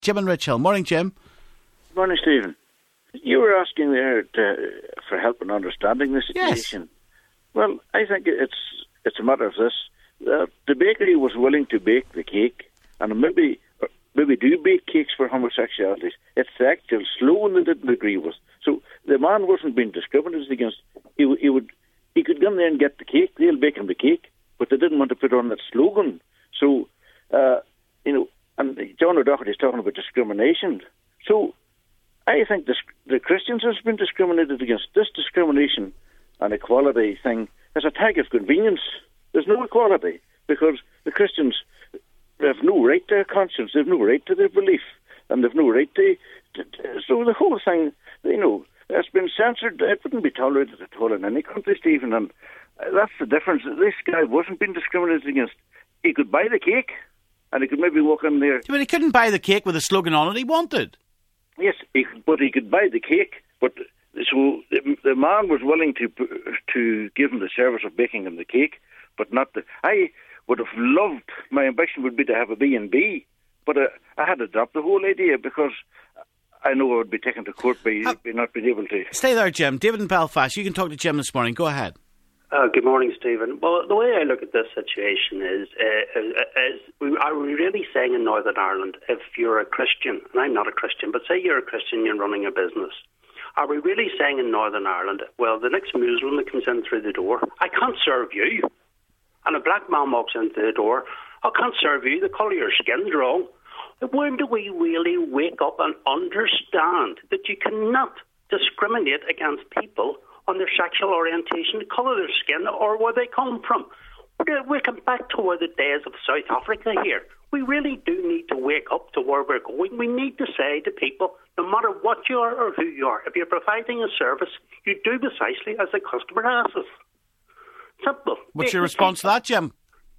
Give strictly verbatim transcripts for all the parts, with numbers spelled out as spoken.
Jim and Rich Hill. Morning, Jim. Morning, Stephen. You were asking there to, for help in understanding the situation. Yes. Well, I think it's it's a matter of this. Uh, the bakery was willing to bake the cake, and maybe maybe do bake cakes for homosexualities. It's the actual slogan they didn't agree with. So the man wasn't being discriminated against. He, he would he could come there and get the cake. They'll bake him the cake, but they didn't want to put on that slogan. So, uh, you know, and John O'Doherty is talking about discrimination. So I think this, the Christians have been discriminated against. This discrimination and equality thing is a tag of convenience. There's no equality because the Christians have no right to their conscience, they've no right to their belief, and they've no right to, to, to... So the whole thing, you know, has been censored. It wouldn't be tolerated at all in any country, Stephen, and that's the difference. This guy wasn't being discriminated against. He could buy the cake, and he could maybe walk in there... But he couldn't buy the cake with a slogan on it he wanted. Yes, he, but he could buy the cake. But so the, the man was willing to to give him the service of baking him the cake, but not the. I would have loved. My ambition would be to have a B and B, but uh, I had to drop the whole idea because I know I would be taken to court by, uh, by not being able to. Stay there, Jim. David in Belfast. You can talk to Jim this morning. Go ahead. Uh, good morning, Stephen. Well, the way I look at this situation is, uh, is, is, are we really saying in Northern Ireland, if you're a Christian, and I'm not a Christian, but say you're a Christian, you're running a business, are we really saying in Northern Ireland, well, the next Muslim that comes in through the door, I can't serve you. And a black man walks into the door, I can't serve you, the colour of your skin's wrong. When do we really wake up and understand that you cannot discriminate against people on their sexual orientation, the colour of their skin, or where they come from? We're coming back toward the days of South Africa here. We really do need to wake up to where we're going. We need to say to people, no matter what you are or who you are, if you're providing a service, you do precisely as the customer asks us. Simple. What's your response to that, Jim?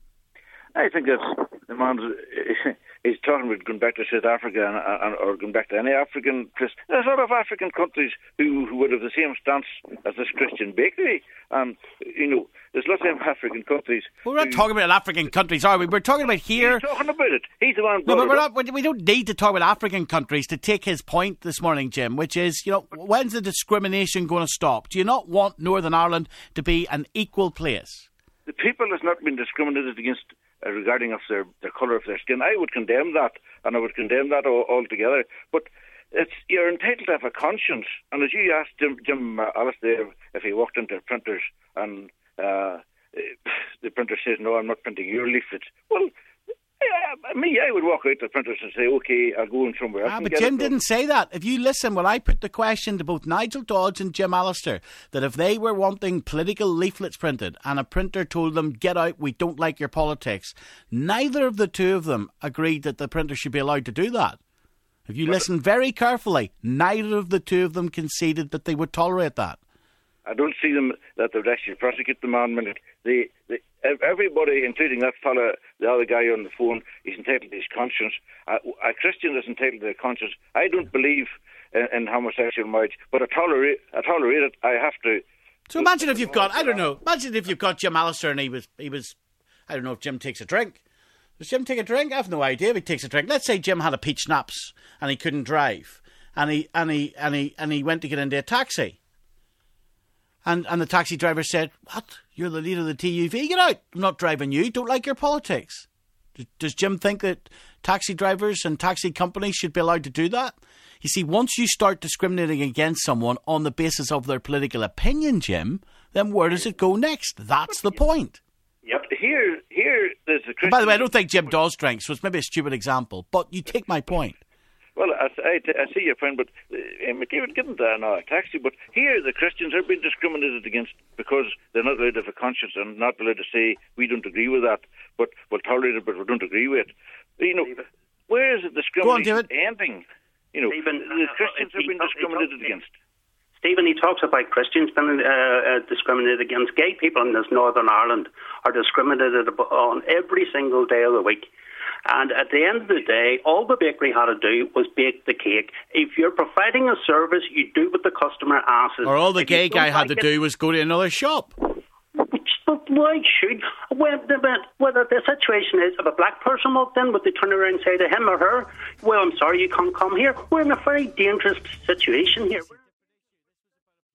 I think that's the man's... He's talking about going back to South Africa and, and, or going back to any African... There's a lot of African countries who, who would have the same stance as this Christian bakery. And, you know, there's lots of African countries... We're not who, talking about African countries, are we? We're talking about here... He's talking about it. He's the one... No, but we're not, we don't need to talk about African countries to take his point this morning, Jim, which is, you know, when's the discrimination going to stop? Do you not want Northern Ireland to be an equal place? The people has not been discriminated against... Uh, regarding of their, the colour of their skin. I would condemn that, and I would condemn that all, altogether. But it's you're entitled to have a conscience. And as you asked Jim, Jim uh, Alistair if he walked into printers and uh, the printer says, no, I'm not printing your leaflets. Well, yeah, me, I would walk out to the printers and say, OK, I'll go in somewhere else. Ah, but Jim didn't say that. If you listen, well, I put the question to both Nigel Dodds and Jim Alistair that if they were wanting political leaflets printed and a printer told them, get out, we don't like your politics, neither of the two of them agreed that the printer should be allowed to do that. If you but listen very carefully, neither of the two of them conceded that they would tolerate that. I don't see them that they would actually prosecute the man. They, they, everybody, including that fella, the other guy on the phone, is entitled to his conscience. A, a Christian is entitled to their conscience. I don't believe in, in homosexual marriage, but I tolerate, I tolerate it. I have to. So imagine if you've got, I don't know, imagine if you've got Jim Alistair and he was, he was, I don't know if Jim takes a drink. Does Jim take a drink? I have no idea if he takes a drink. Let's say Jim had a peach schnapps and he couldn't drive, and he and he and he and he went to get into a taxi. And and the taxi driver said, what? You're the leader of the T U V? Get out. I'm not driving you. Don't like your politics. Does Jim think that taxi drivers and taxi companies should be allowed to do that? You see, once you start discriminating against someone on the basis of their political opinion, Jim, then where does it go next? That's the point. Yep. Here, here, there's a Christian... By the way, I don't think Jim does drink, so it's maybe a stupid example, but you take my point. Well, I, I, I see your point, but uh, McDavid getting there now a taxi. But here, the Christians are being discriminated against because they're not allowed to have a conscience and not allowed to say we don't agree with that, but we'll tolerate it, but we don't agree with it. You know, Stephen, where is the discrimination on, ending? You know, Stephen, the Christians uh, have been talks, discriminated talks, against. Stephen, he talks about Christians being uh, uh, discriminated against. Gay people in this Northern Ireland are discriminated on every single day of the week. And at the end of the day, all the bakery had to do was bake the cake. If you're providing a service, you do what the customer asks. Or all the gay guy had to do was go to another shop. Which But why should, whether the situation is, if a black person walked in, would they turn around and say to him or her, well, I'm sorry, you can't come here? We're in a very dangerous situation here.